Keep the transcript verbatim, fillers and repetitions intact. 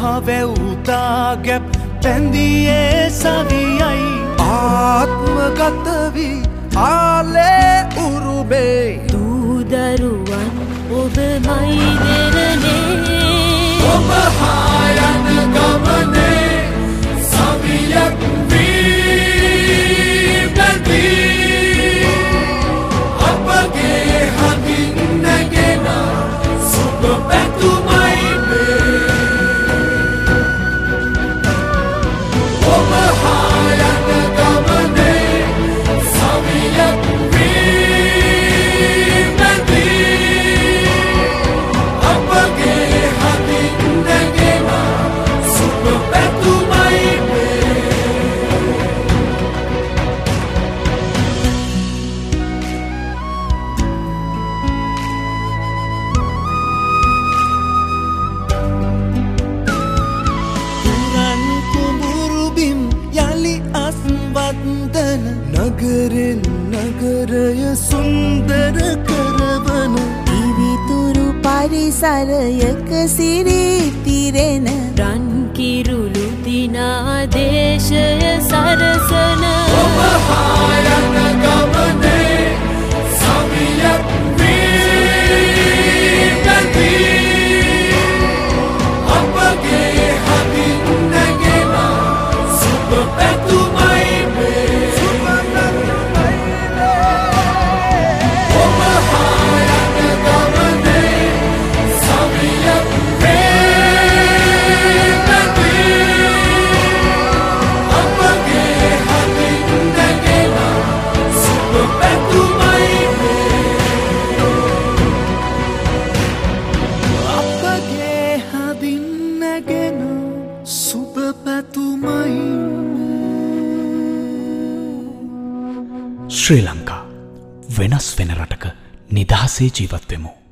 මහවැව්තා gap පැන්දියේ සවියයි ආත්මගත වී ආලේ උරුබේ දූදරුවන් ඔබමයි දෙරනේ ඔබ හායන ගමනේ සවියක් වී බැඳී අපගේ හදින් නැගෙන සුබ පැතුමයි ඔබ හායන ගමනේ සවියක් වී බැඳී අපගේ හදින් නැගෙන සුබ පැතුමයි පුරන් කුඹුරු බිම් යලි අස්වද්දන නගරෙන් නගරය සුන්දර කරවන පිවිතුරු පරිසරයක සිරිතිරෙන රන් කිරුළු දිනා දේශය සරසන ඔබ හායන ගමනේ සවියක් වී බැඳී අපගේ හදින් නැගෙන සුබ පැතුමයි ඔබ හායන ගමනේ සවියක් වී බැඳී අපගේ හදින් නැගෙන සුබ පැතුමයි අපගේ හදින් නැගෙන සුබ පැතුමයි ශ්‍රී ලංකා වෙනස් වෙන රටක නිදහසේ ජීවත් වෙමු.